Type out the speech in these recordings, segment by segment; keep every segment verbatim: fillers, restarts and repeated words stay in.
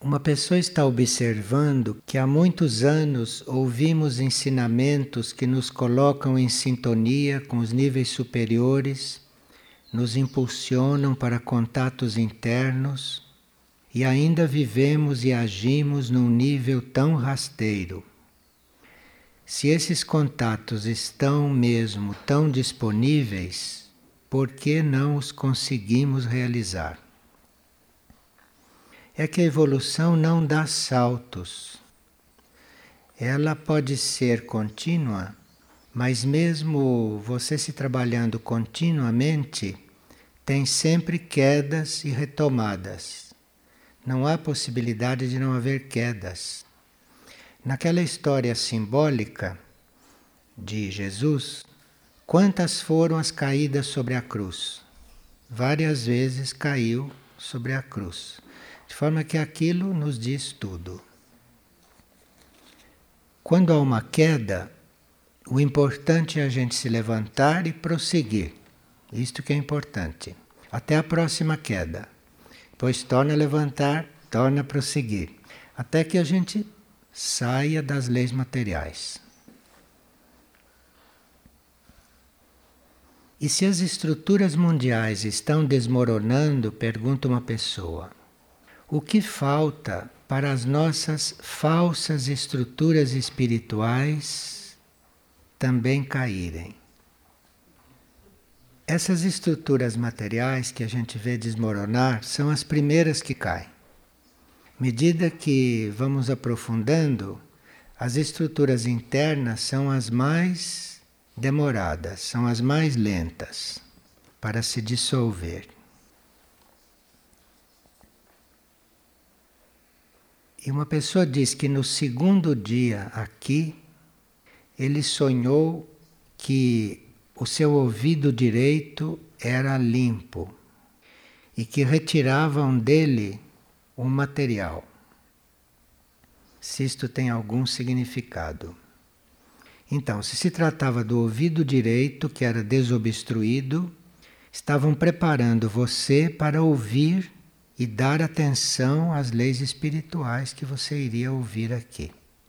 Uma pessoa está observando que há muitos anos ouvimos ensinamentos que nos colocam em sintonia com os níveis superiores, nos impulsionam para contatos internos e ainda vivemos e agimos num nível tão rasteiro. Se esses contatos estão mesmo tão disponíveis, por que não os conseguimos realizar? É que a evolução não dá saltos. Ela pode ser contínua, mas mesmo você se trabalhando continuamente, tem sempre quedas e retomadas. Não há possibilidade de não haver quedas. Naquela história simbólica de Jesus, quantas foram as caídas sobre a cruz? Várias vezes caiu sobre a cruz. De forma que aquilo nos diz tudo. Quando há uma queda, o importante é a gente se levantar e prosseguir. Isto que é importante. Até a próxima queda. Depois torna a levantar, torna a prosseguir. Até que a gente saia das leis materiais. E se as estruturas mundiais estão desmoronando, pergunta uma pessoa, o que falta para as nossas falsas estruturas espirituais também caírem? Essas estruturas materiais que a gente vê desmoronar são as primeiras que caem. À medida que vamos aprofundando, as estruturas internas são as mais demoradas, são as mais lentas para se dissolver. E uma pessoa diz que no segundo dia aqui, ele sonhou que o seu ouvido direito era limpo e que retiravam dele um material. Se isto tem algum significado. Então, se se tratava do ouvido direito que era desobstruído, estavam preparando você para ouvir e dar atenção às leis espirituais que você iria ouvir aqui.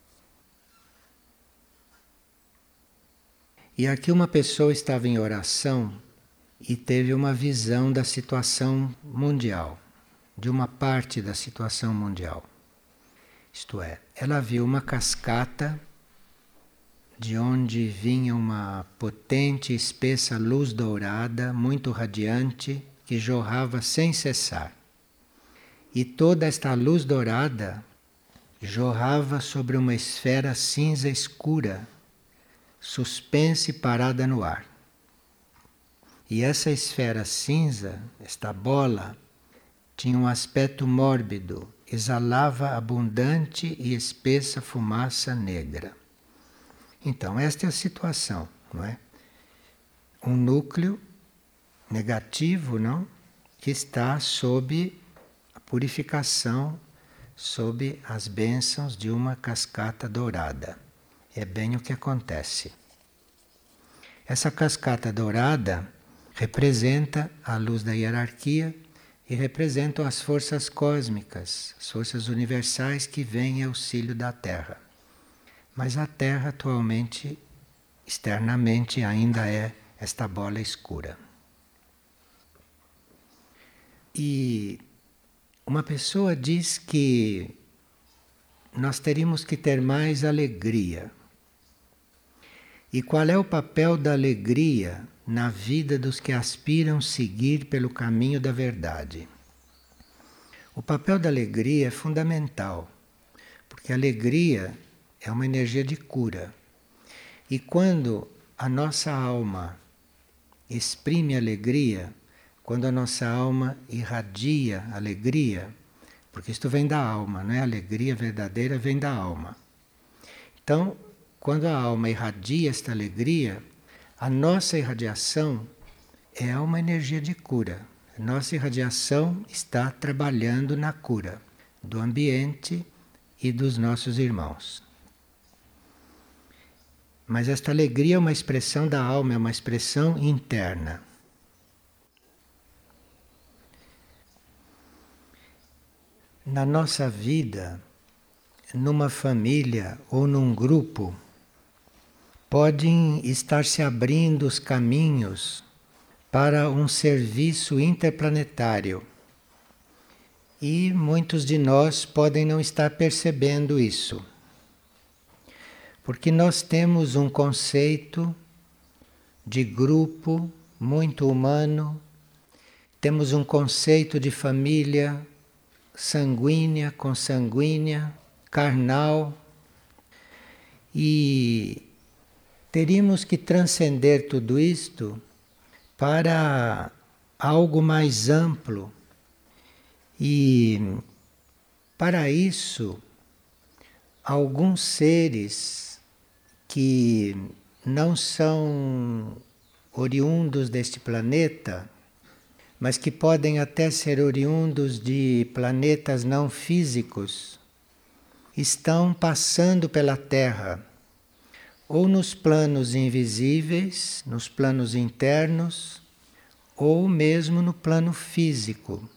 E aqui uma pessoa estava em oração e teve uma visão da situação mundial, de uma parte da situação mundial. Isto é, ela viu uma cascata de onde vinha uma potente e espessa luz dourada, muito radiante, que jorrava sem cessar. E toda esta luz dourada jorrava sobre uma esfera cinza escura, suspensa e parada no ar. E essa esfera cinza, esta bola, tinha um aspecto mórbido, exalava abundante e espessa fumaça negra. Então, esta é a situação, não é? Um núcleo negativo, não? Que está sob a purificação, sob as bênçãos de uma cascata dourada. É bem o que acontece. Essa cascata dourada representa a luz da hierarquia e representam as forças cósmicas, as forças universais que vêm em auxílio da Terra. Mas a Terra atualmente, externamente, ainda é esta bola escura. E uma pessoa diz que nós teríamos que ter mais alegria. E qual é o papel da alegria na vida dos que aspiram seguir pelo caminho da verdade? O papel da alegria é fundamental, porque a alegria é uma energia de cura. E quando a nossa alma exprime alegria, quando a nossa alma irradia alegria, porque isto vem da alma, não é? A alegria verdadeira vem da alma. Então, quando a alma irradia esta alegria, a nossa irradiação é uma energia de cura. A nossa irradiação está trabalhando na cura do ambiente e dos nossos irmãos. Mas esta alegria é uma expressão da alma, é uma expressão interna. Na nossa vida, numa família ou num grupo, podem estar se abrindo os caminhos para um serviço interplanetário. E muitos de nós podem não estar percebendo isso. Porque nós temos um conceito de grupo muito humano, temos um conceito de família sanguínea, consanguínea, carnal, e teríamos que transcender tudo isto para algo mais amplo. E para isso, alguns seres que não são oriundos deste planeta, mas que podem até ser oriundos de planetas não físicos, estão passando pela Terra, ou nos planos invisíveis, nos planos internos, ou mesmo no plano físico.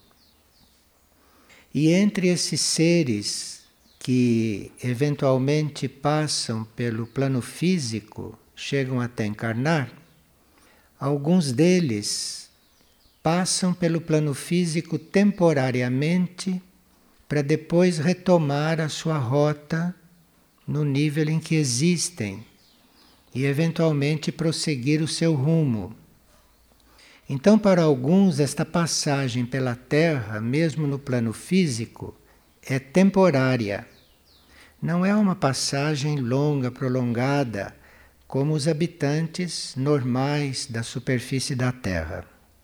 E entre esses seres que eventualmente passam pelo plano físico, chegam até encarnar, alguns deles passam pelo plano físico temporariamente para depois retomar a sua rota no nível em que existem e eventualmente prosseguir o seu rumo. Então, para alguns, esta passagem pela Terra, mesmo no plano físico, é temporária. Não é uma passagem longa, prolongada, como os habitantes normais da superfície da Terra.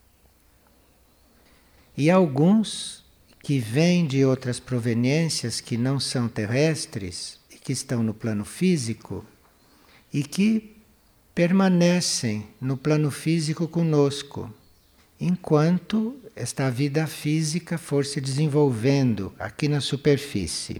E alguns que vêm de outras proveniências que não são terrestres e que estão no plano físico e que permanecem no plano físico conosco, enquanto esta vida física for se desenvolvendo aqui na superfície.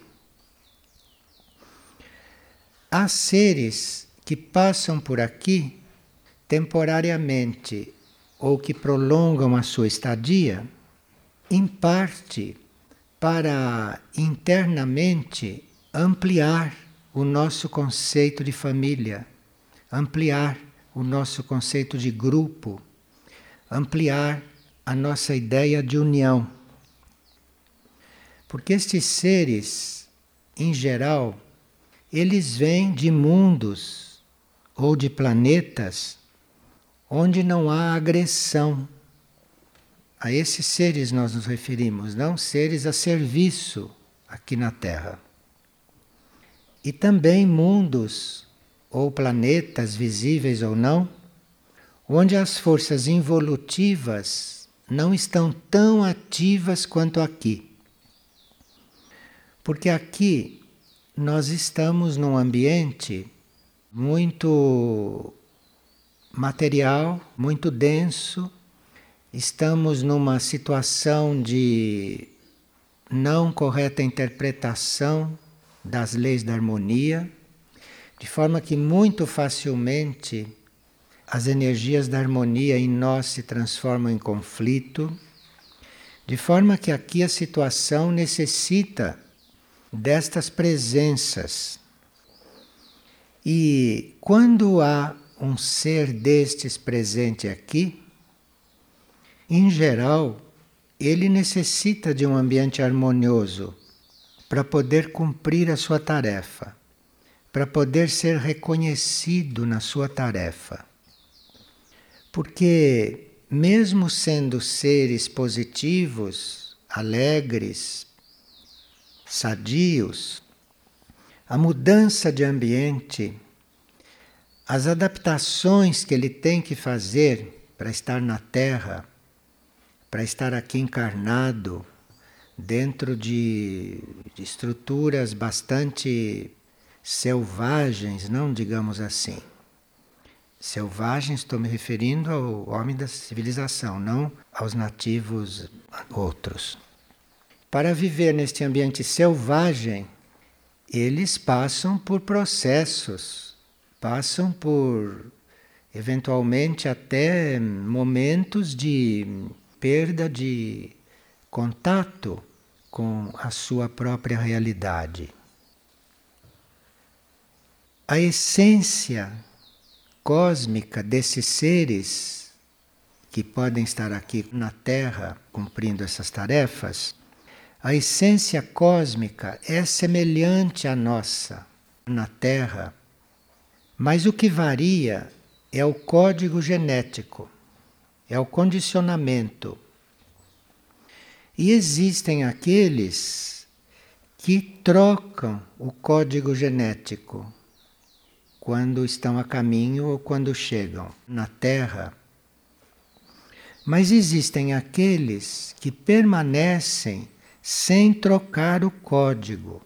Há seres que passam por aqui temporariamente ou que prolongam a sua estadia, em parte para internamente ampliar o nosso conceito de família, ampliar o nosso conceito de grupo, ampliar a nossa ideia de união. Porque estes seres, em geral, eles vêm de mundos ou de planetas onde não há agressão. A esses seres nós nos referimos, não seres a serviço aqui na Terra. E também mundos ou planetas, visíveis ou não, onde as forças involutivas não estão tão ativas quanto aqui. Porque aqui nós estamos num ambiente muito material, muito denso. Estamos numa situação de não correta interpretação das leis da harmonia, de forma que muito facilmente as energias da harmonia em nós se transformam em conflito, de forma que aqui a situação necessita destas presenças. E quando há um ser destes presente aqui, em geral, ele necessita de um ambiente harmonioso para poder cumprir a sua tarefa, para poder ser reconhecido na sua tarefa. Porque, mesmo sendo seres positivos, alegres, sadios, a mudança de ambiente, as adaptações que ele tem que fazer para estar na Terra, para estar aqui encarnado, dentro de, de estruturas bastante selvagens, não digamos assim. Selvagens, estou me referindo ao homem da civilização, não aos nativos outros. Para viver neste ambiente selvagem, eles passam por processos, passam por, eventualmente, até momentos de perda de contato com a sua própria realidade. A essência cósmica desses seres que podem estar aqui na Terra cumprindo essas tarefas, a essência cósmica é semelhante à nossa na Terra, mas o que varia é o código genético, é o condicionamento. E existem aqueles que trocam o código genético quando estão a caminho ou quando chegam na Terra. Mas existem aqueles que permanecem sem trocar o código.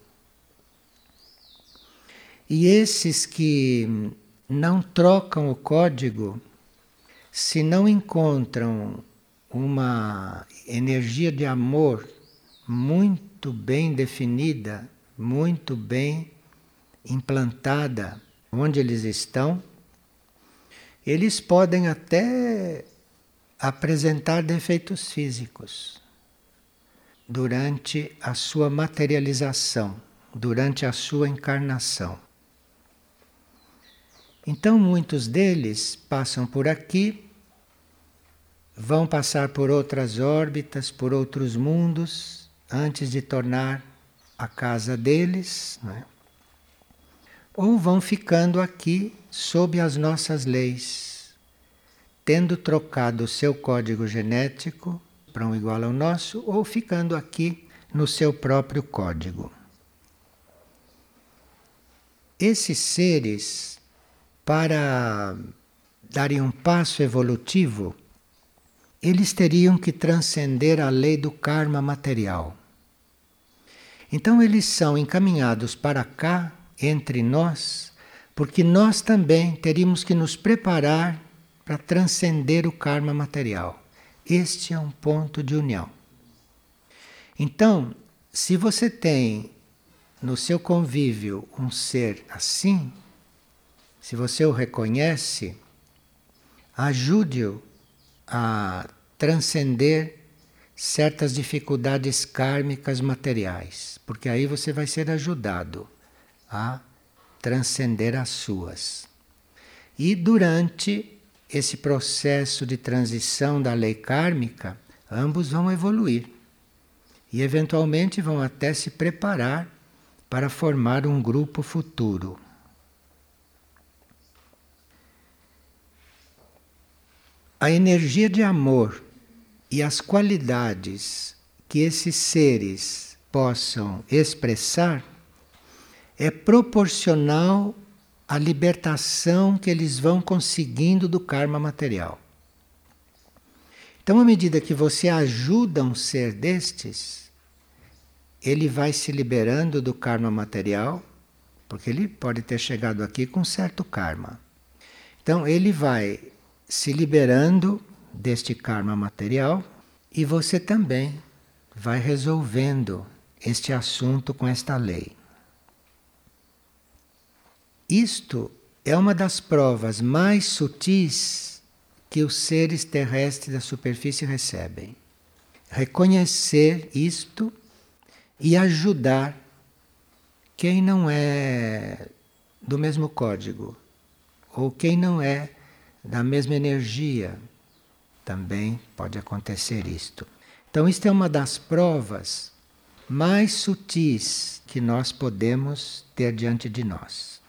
E esses que não trocam o código, se não encontram uma energia de amor muito bem definida, muito bem implantada onde eles estão, eles podem até apresentar defeitos físicos durante a sua materialização, durante a sua encarnação. Então muitos deles passam por aqui, vão passar por outras órbitas, por outros mundos, antes de tornar a casa deles, né? Ou vão ficando aqui sob as nossas leis, tendo trocado o seu código genético para um igual ao nosso, ou ficando aqui no seu próprio código. Esses seres, para darem um passo evolutivo, eles teriam que transcender a lei do karma material. Então eles são encaminhados para cá, entre nós, porque nós também teríamos que nos preparar para transcender o karma material. Este é um ponto de união. Então, se você tem no seu convívio um ser assim, se você o reconhece, ajude-o a transcender certas dificuldades kármicas materiais, porque aí você vai ser ajudado a transcender as suas. E durante esse processo de transição da lei kármica, ambos vão evoluir e eventualmente vão até se preparar para formar um grupo futuro. A energia de amor e as qualidades que esses seres possam expressar é proporcional à libertação que eles vão conseguindo do karma material. Então, à medida que você ajuda um ser destes, ele vai se liberando do karma material, porque ele pode ter chegado aqui com certo karma. Então, ele vai se liberando deste karma material e você também vai resolvendo este assunto com esta lei. Isto é uma das provas mais sutis que os seres terrestres da superfície recebem. Reconhecer isto e ajudar quem não é do mesmo código, ou quem não é da mesma energia. Também pode acontecer isto. Então, isto é uma das provas mais sutis que nós podemos ter diante de nós.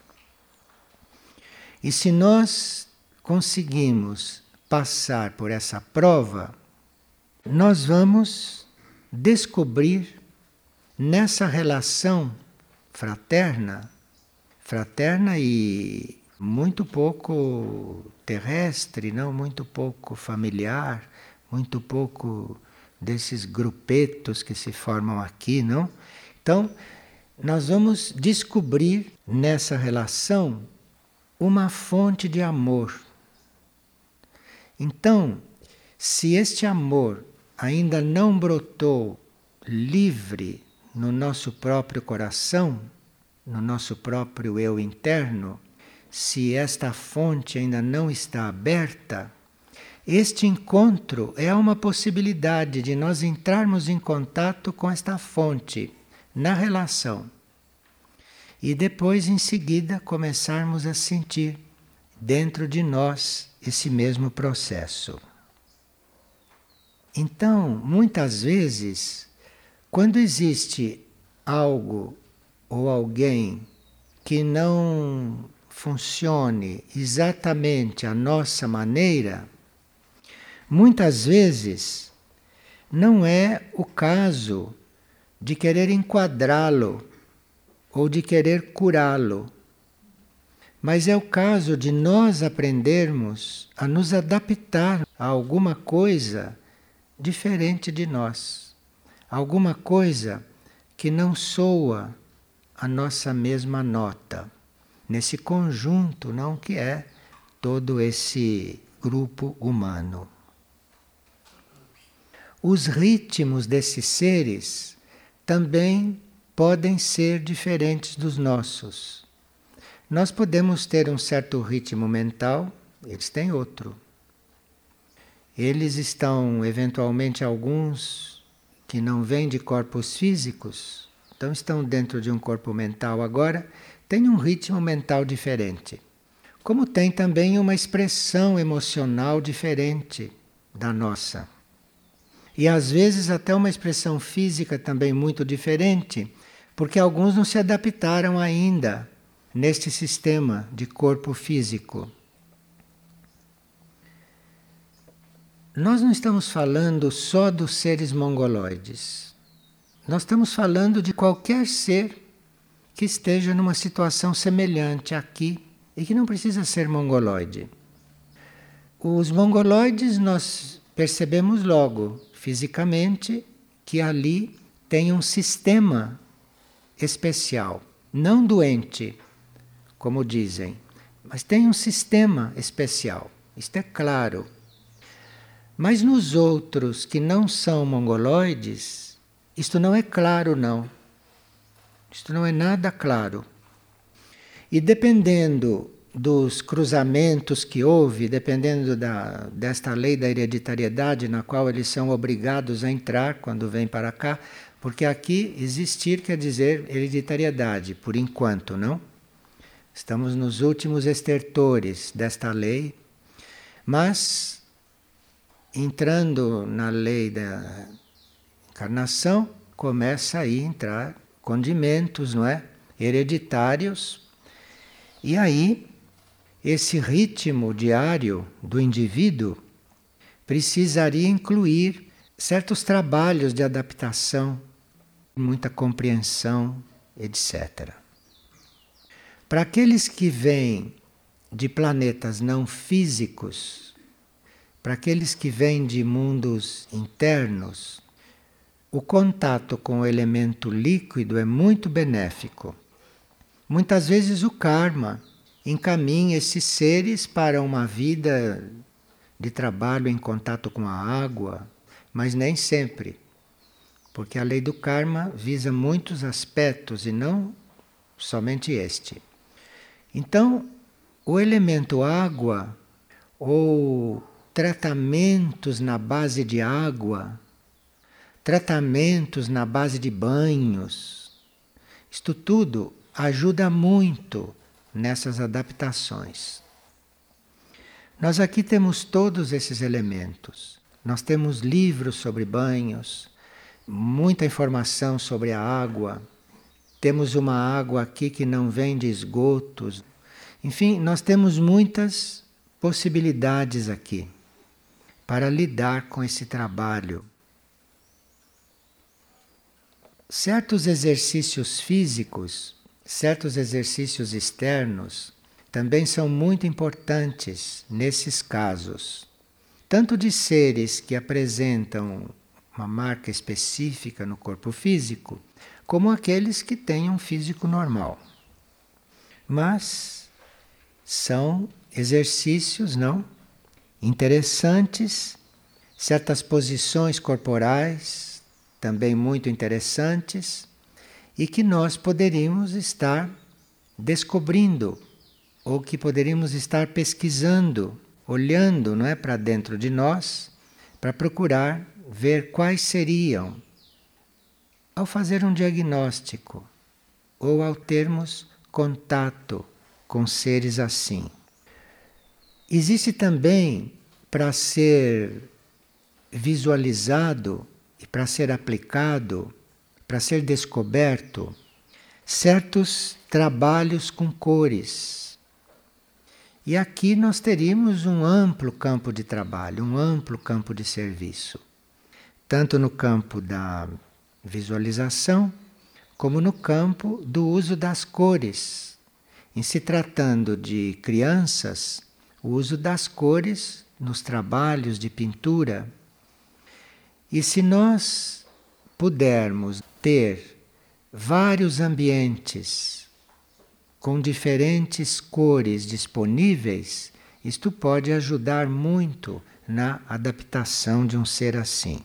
E se nós conseguimos passar por essa prova, nós vamos descobrir nessa relação fraterna, fraterna e muito pouco terrestre, não muito pouco familiar, muito pouco desses grupetos que se formam aqui, não? Então, nós vamos descobrir nessa relação uma fonte de amor. Então, se este amor ainda não brotou livre no nosso próprio coração, no nosso próprio eu interno, se esta fonte ainda não está aberta, Este encontro é uma possibilidade de nós entrarmos em contato com esta fonte na relação. E depois, em seguida, começarmos a sentir dentro de nós esse mesmo processo. Então, muitas vezes, quando existe algo ou alguém que não funcione exatamente à nossa maneira, muitas vezes não é o caso de querer enquadrá-lo ou de querer curá-lo, mas é o caso de nós aprendermos a nos adaptar a alguma coisa diferente de nós, alguma coisa que não soa a nossa mesma nota, nesse conjunto não que é todo esse grupo humano. Os ritmos desses seres também podem ser diferentes dos nossos. Nós podemos ter um certo ritmo mental, eles têm outro. Eles estão, eventualmente, alguns que não vêm de corpos físicos, então estão dentro de um corpo mental agora, têm um ritmo mental diferente. Como tem também uma expressão emocional diferente da nossa. E às vezes até uma expressão física também muito diferente, porque alguns não se adaptaram ainda neste sistema de corpo físico. Nós não estamos falando só dos seres mongoloides. Nós estamos falando de qualquer ser que esteja numa situação semelhante aqui e que não precisa ser mongoloide. Os mongoloides nós percebemos logo, fisicamente, que ali tem um sistema especial, não doente, como dizem, mas tem um sistema especial, isto é claro. Mas nos outros que não são mongoloides, isto não é claro não, isto não é nada claro. E dependendo dos cruzamentos que houve, dependendo da, desta lei da hereditariedade na qual eles são obrigados a entrar quando vêm para cá, porque aqui existir quer dizer hereditariedade, por enquanto, não? Estamos nos últimos estertores desta lei, mas entrando na lei da encarnação, começa aí a entrar condimentos, não é? Hereditários, e aí esse ritmo diário do indivíduo precisaria incluir certos trabalhos de adaptação, muita compreensão, etcétera. Para aqueles que vêm de planetas não físicos, para aqueles que vêm de mundos internos, o contato com o elemento líquido é muito benéfico. Muitas vezes o karma encaminha esses seres para uma vida de trabalho em contato com a água, mas nem sempre, porque a lei do karma visa muitos aspectos e não somente este. Então, o elemento água ou tratamentos na base de água, tratamentos na base de banhos, isto tudo ajuda muito nessas adaptações. Nós aqui temos todos esses elementos. Nós temos livros sobre banhos, muita informação sobre a água. Temos uma água aqui que não vem de esgotos. Enfim, nós temos muitas possibilidades aqui para lidar com esse trabalho. Certos exercícios físicos, certos exercícios externos também são muito importantes nesses casos, tanto de seres que apresentam uma marca específica no corpo físico, como aqueles que têm um físico normal. Mas são exercícios, não? Interessantes, certas posições corporais também muito interessantes e que nós poderíamos estar descobrindo ou que poderíamos estar pesquisando olhando, não é, para dentro de nós, para procurar ver quais seriam, ao fazer um diagnóstico ou ao termos contato com seres assim. Existe também, para ser visualizado e para ser aplicado, para ser descoberto, certos trabalhos com cores. E aqui nós teríamos um amplo campo de trabalho, um amplo campo de serviço, tanto no campo da visualização, como no campo do uso das cores. Em se tratando de crianças, o uso das cores nos trabalhos de pintura. E se nós pudermos ter vários ambientes com diferentes cores disponíveis, isto pode ajudar muito na adaptação de um ser assim.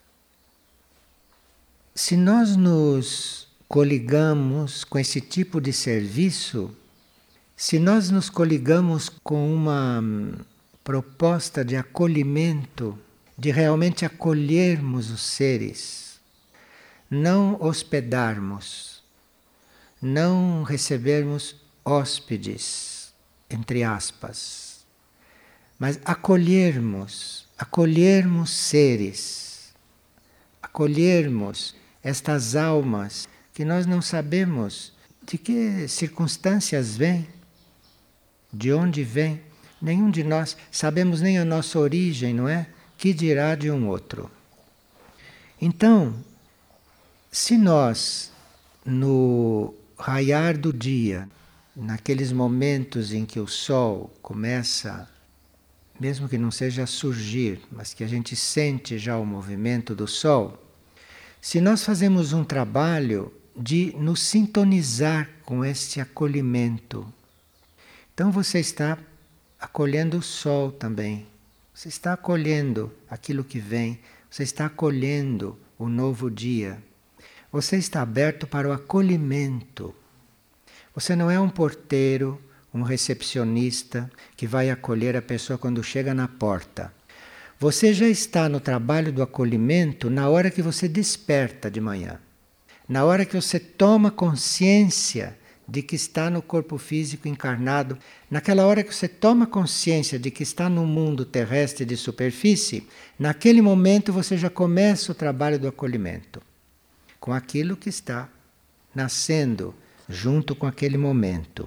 Se nós nos coligamos com esse tipo de serviço, se nós nos coligamos com uma proposta de acolhimento, de realmente acolhermos os seres, não hospedarmos, não recebermos hóspedes, entre aspas, mas acolhermos, acolhermos seres, acolhermos estas almas que nós não sabemos de que circunstâncias vêm, de onde vêm. Nenhum de nós sabemos nem a nossa origem, não é? Que dirá de um outro. Então, se nós, no raiar do dia, naqueles momentos em que o sol começa, mesmo que não seja a surgir, mas que a gente sente já o movimento do sol, se nós fazemos um trabalho de nos sintonizar com este acolhimento, então você está acolhendo o sol também, você está acolhendo aquilo que vem, você está acolhendo o novo dia, você está aberto para o acolhimento. Você não é um porteiro, um recepcionista que vai acolher a pessoa quando chega na porta. Você já está no trabalho do acolhimento na hora que você desperta de manhã. Na hora que você toma consciência de que está no corpo físico encarnado, naquela hora que você toma consciência de que está no mundo terrestre de superfície, naquele momento você já começa o trabalho do acolhimento, com aquilo que está nascendo junto com aquele momento.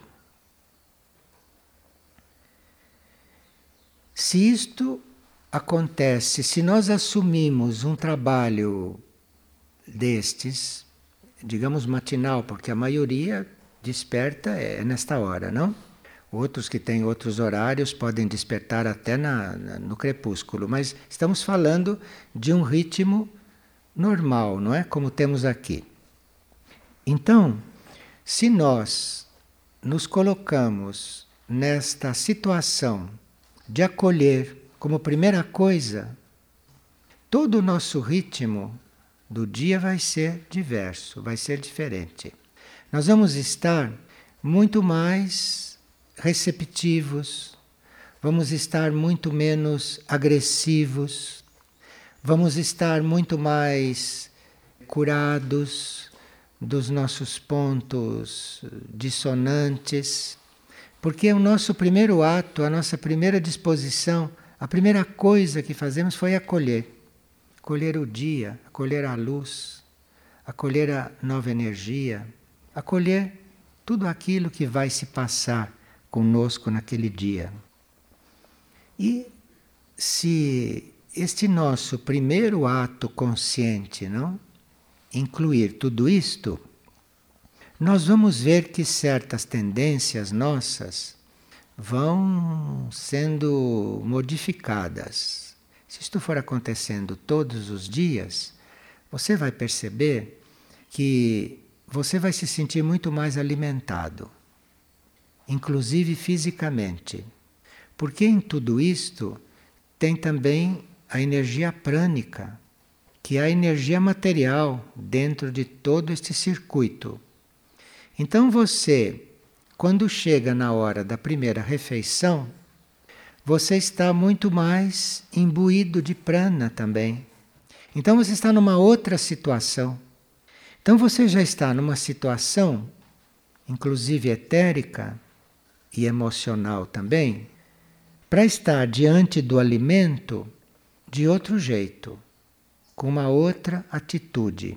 Se isto acontece, se nós assumimos um trabalho destes, digamos matinal, porque a maioria desperta é nesta hora, não? Outros que têm outros horários podem despertar até na, na, no crepúsculo, mas estamos falando de um ritmo normal, não é? Como temos aqui. Então, se nós nos colocamos nesta situação de acolher como primeira coisa, todo o nosso ritmo do dia vai ser diverso, vai ser diferente. Nós vamos estar muito mais receptivos, vamos estar muito menos agressivos, vamos estar muito mais curados dos nossos pontos dissonantes, porque o nosso primeiro ato, a nossa primeira disposição, a primeira coisa que fazemos foi acolher. Acolher o dia, acolher a luz, acolher a nova energia, acolher tudo aquilo que vai se passar conosco naquele dia. E se este nosso primeiro ato consciente, não, incluir tudo isto, nós vamos ver que certas tendências nossas vão sendo modificadas. Se isto for acontecendo todos os dias, você vai perceber que você vai se sentir muito mais alimentado, inclusive fisicamente. Porque em tudo isto tem também a energia prânica, que é a energia material dentro de todo este circuito. Então você, quando chega na hora da primeira refeição, você está muito mais imbuído de prana também. Então você está numa outra situação. Então você já está numa situação, inclusive etérica e emocional também, para estar diante do alimento de outro jeito, com uma outra atitude.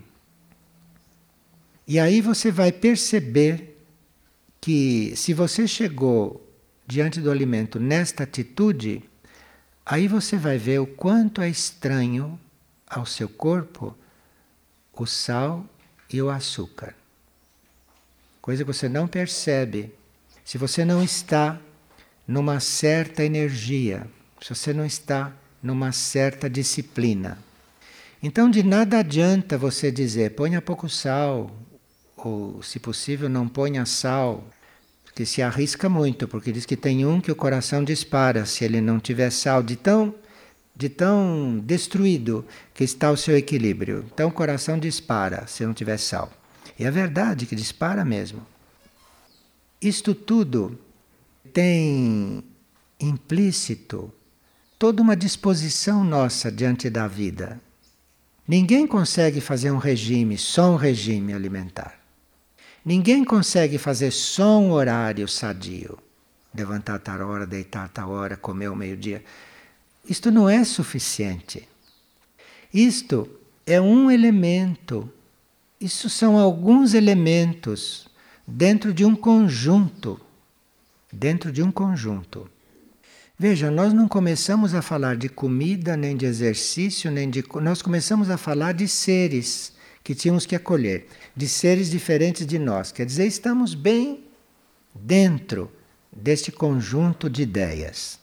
E aí você vai perceber que se você chegou diante do alimento nesta atitude, aí você vai ver o quanto é estranho ao seu corpo o sal e o açúcar. Coisa que você não percebe se você não está numa certa energia, se você não está numa certa disciplina. Então de nada adianta você dizer ponha pouco sal, ou se possível não ponha sal, porque se arrisca muito, porque diz que tem um que o coração dispara se ele não tiver sal, de tão, de tão destruído que está o seu equilíbrio. Então o coração dispara se não tiver sal. E é verdade que dispara mesmo. Isto tudo tem implícito toda uma disposição nossa diante da vida. Ninguém consegue fazer um regime, só um regime alimentar. Ninguém consegue fazer só um horário sadio. Levantar tal hora, deitar tal hora, comer ao meio-dia. Isto não é suficiente. Isto é um elemento. Isso são alguns elementos dentro de um conjunto. Dentro de um conjunto. Veja, nós não começamos a falar de comida, nem de exercício, nem de... Nós começamos a falar de seres que tínhamos que acolher, de seres diferentes de nós. Quer dizer, estamos bem dentro deste conjunto de ideias.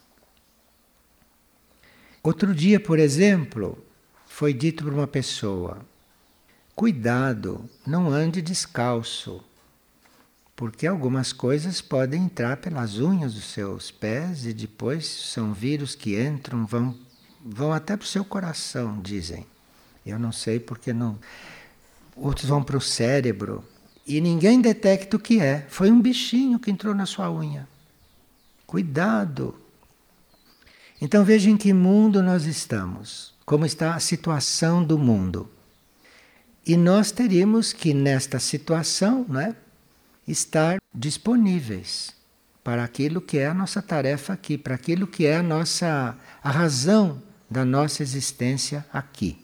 Outro dia, por exemplo, foi dito por uma pessoa: cuidado, não ande descalço, porque algumas coisas podem entrar pelas unhas dos seus pés e depois são vírus que entram, vão, vão até para o seu coração, dizem. Eu não sei porque não... Outros vão para o cérebro e ninguém detecta o que é. Foi um bichinho que entrou na sua unha. Cuidado! Então veja em que mundo nós estamos, como está a situação do mundo. E nós teríamos que, nesta situação, não é, estar disponíveis para aquilo que é a nossa tarefa aqui, para aquilo que é a nossa a razão da nossa existência aqui.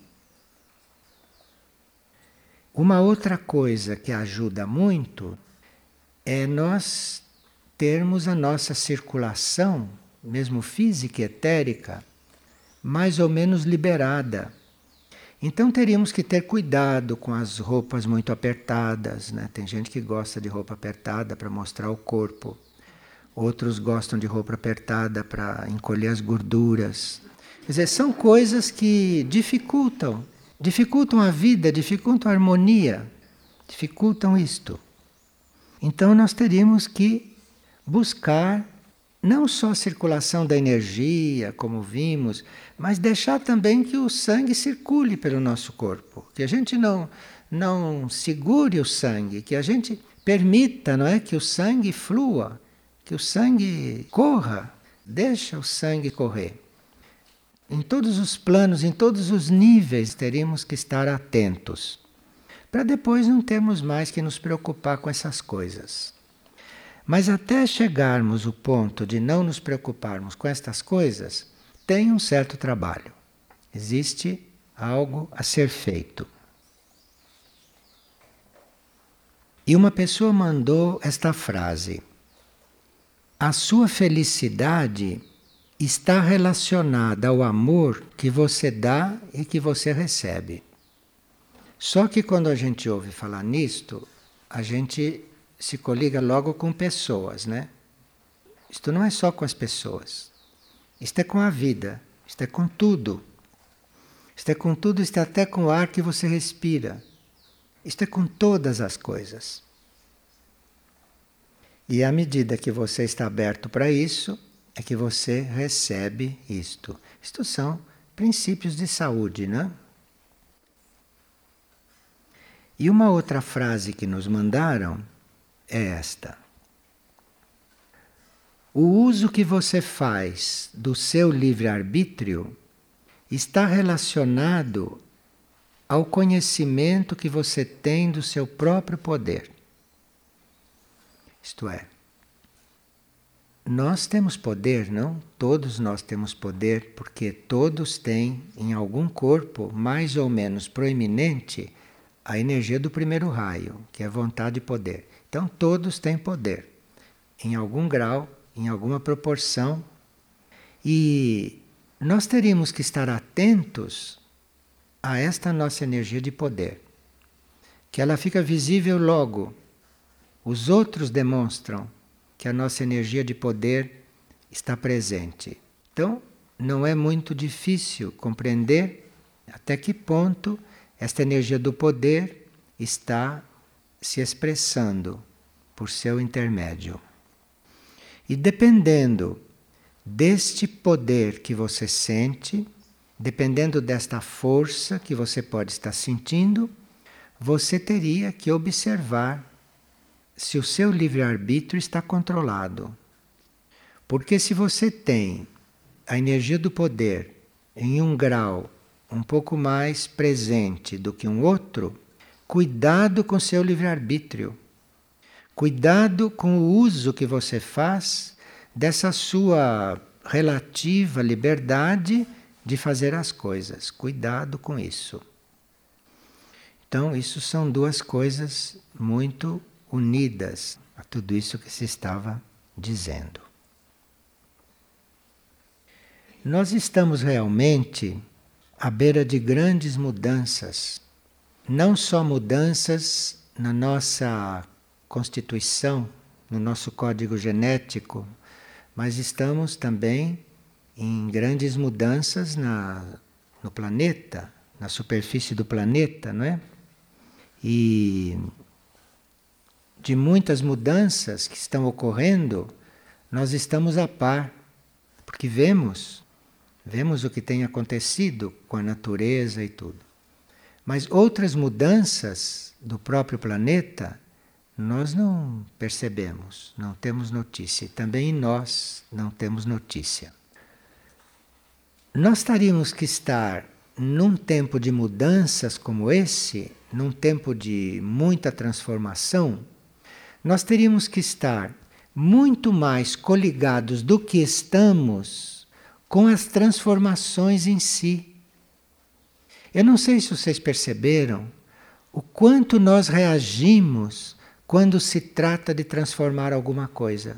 Uma outra coisa que ajuda muito é nós termos a nossa circulação, mesmo física e etérica, mais ou menos liberada. Então teríamos que ter cuidado com as roupas muito apertadas, né? Tem gente que gosta de roupa apertada para mostrar o corpo. Outros gostam de roupa apertada para encolher as gorduras. Quer dizer, são coisas que dificultam. Dificultam a vida, dificultam a harmonia, dificultam isto. Então nós teríamos que buscar não só a circulação da energia, como vimos, mas deixar também que o sangue circule pelo nosso corpo. Que a gente não, não segure o sangue, que a gente permita, não é, que o sangue flua, que o sangue corra, deixa o sangue correr. Em todos os planos, em todos os níveis, teríamos que estar atentos, para depois não termos mais que nos preocupar com essas coisas. Mas até chegarmos ao ponto de não nos preocuparmos com estas coisas, tem um certo trabalho. Existe algo a ser feito. E uma pessoa mandou esta frase: a sua felicidade está relacionada ao amor que você dá e que você recebe. Só que quando a gente ouve falar nisto, a gente se coliga logo com pessoas, né? Isto não é só com as pessoas. Isto é com a vida, isto é com tudo. Isto é com tudo, isto é até com o ar que você respira. Isto é com todas as coisas. E à medida que você está aberto para isso, é que você recebe isto. Isto são princípios de saúde, né? E uma outra frase que nos mandaram é esta: O uso que você faz do seu livre-arbítrio está relacionado ao conhecimento que você tem do seu próprio poder. Isto é, nós temos poder, não? Todos nós temos poder, porque todos têm em algum corpo mais ou menos proeminente a energia do primeiro raio, que é vontade e poder. Então todos têm poder, em algum grau, em alguma proporção, e nós teríamos que estar atentos a esta nossa energia de poder, que ela fica visível logo. Os outros demonstram que a nossa energia de poder está presente. Então, não é muito difícil compreender até que ponto esta energia do poder está se expressando por seu intermédio. E dependendo deste poder que você sente, dependendo desta força que você pode estar sentindo, você teria que observar se o seu livre-arbítrio está controlado. Porque se você tem a energia do poder em um grau um pouco mais presente do que um outro, cuidado com seu livre-arbítrio. Cuidado com o uso que você faz dessa sua relativa liberdade de fazer as coisas. Cuidado com isso. Então, isso são duas coisas muito unidas a tudo isso que se estava dizendo. Nós estamos realmente à beira de grandes mudanças, não só mudanças na nossa constituição, no nosso código genético, mas estamos também em grandes mudanças na, no planeta, na superfície do planeta, não é? E de muitas mudanças que estão ocorrendo, nós estamos a par, porque vemos, vemos o que tem acontecido com a natureza e tudo. Mas outras mudanças do próprio planeta, nós não percebemos, não temos notícia. Também nós não temos notícia. Nós teríamos que estar num tempo de mudanças como esse, num tempo de muita transformação, nós teríamos que estar muito mais coligados do que estamos com as transformações em si. Eu não sei se vocês perceberam o quanto nós reagimos quando se trata de transformar alguma coisa.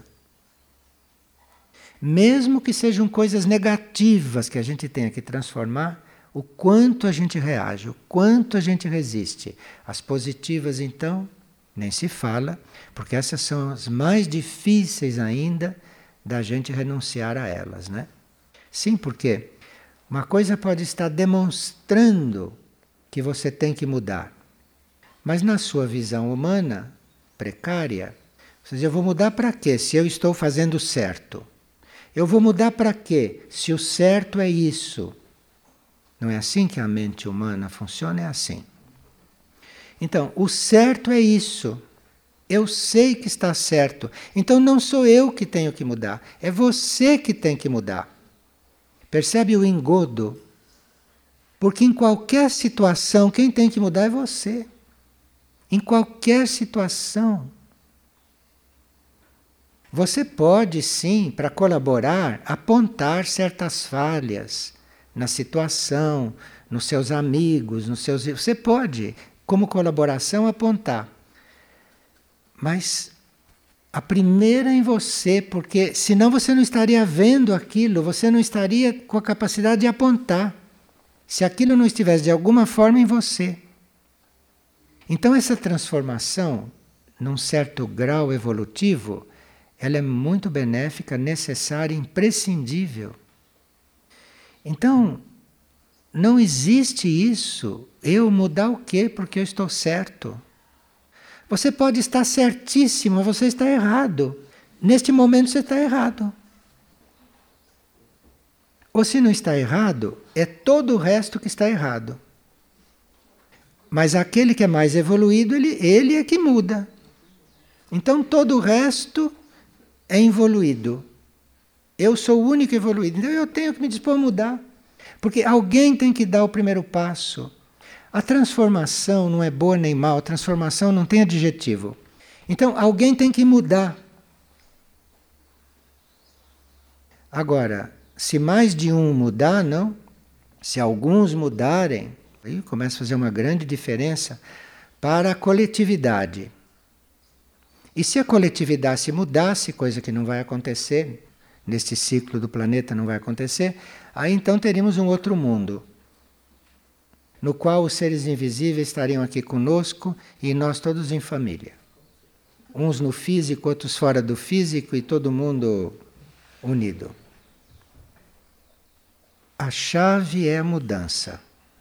Mesmo que sejam coisas negativas que a gente tenha que transformar, o quanto a gente reage, o quanto a gente resiste. As positivas, então, nem se fala, porque essas são as mais difíceis ainda da gente renunciar a elas, né? Sim, porque uma coisa pode estar demonstrando que você tem que mudar, mas na sua visão humana, precária, você diz, eu vou mudar para quê se eu estou fazendo certo? Eu vou mudar para quê se o certo é isso? Não é assim que a mente humana funciona, é assim. Então, o certo é isso. Eu sei que está certo. Então não sou eu que tenho que mudar. É você que tem que mudar. Percebe o engodo? Porque em qualquer situação, quem tem que mudar é você. Em qualquer situação. Você pode sim, para colaborar, apontar certas falhas na situação, nos seus amigos, nos seus... Você pode, como colaboração, apontar. Mas a primeira é em você, porque senão você não estaria vendo aquilo, você não estaria com a capacidade de apontar, se aquilo não estivesse de alguma forma em você. Então essa transformação, num certo grau evolutivo, ela é muito benéfica, necessária, imprescindível. Então, não existe isso, eu mudar o quê porque eu estou certo. Você pode estar certíssimo, você está errado. Neste momento você está errado. Ou se não está errado, é todo o resto que está errado. Mas aquele que é mais evoluído, ele, ele é que muda. Então todo o resto é involuído. Eu sou o único evoluído, então eu tenho que me dispor a mudar. Porque alguém tem que dar o primeiro passo. A transformação não é boa nem mal, a transformação não tem adjetivo. Então alguém tem que mudar. Agora, se mais de um mudar, não. Se alguns mudarem, aí começa a fazer uma grande diferença para a coletividade. E se a coletividade se mudasse, coisa que não vai acontecer, neste ciclo do planeta não vai acontecer, aí então teríamos um outro mundo, no qual os seres invisíveis estariam aqui conosco e nós todos em família. Uns no físico, outros fora do físico e todo mundo unido. A chave é a mudança.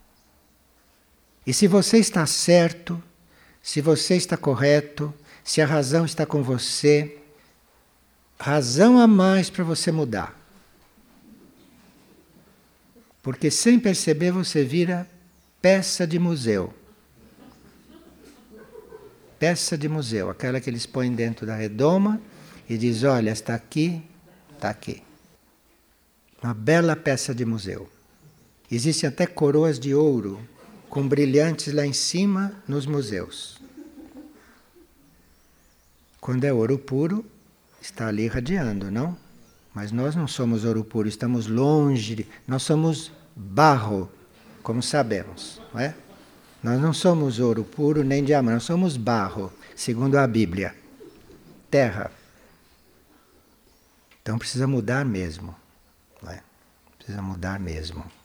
E se você está certo, se você está correto, se a razão está com você, razão a mais para você mudar. Porque sem perceber você vira peça de museu. Peça de museu, aquela que eles põem dentro da redoma e diz, olha, está aqui, está aqui. Uma bela peça de museu. Existem até coroas de ouro com brilhantes lá em cima nos museus. Quando é ouro puro, está ali irradiando, não? Mas nós não somos ouro puro, estamos longe, de, nós somos barro, como sabemos, não é? Nós não somos ouro puro nem diamante, nós somos barro, segundo a Bíblia. Terra. Então precisa mudar mesmo, não é? Precisa mudar mesmo.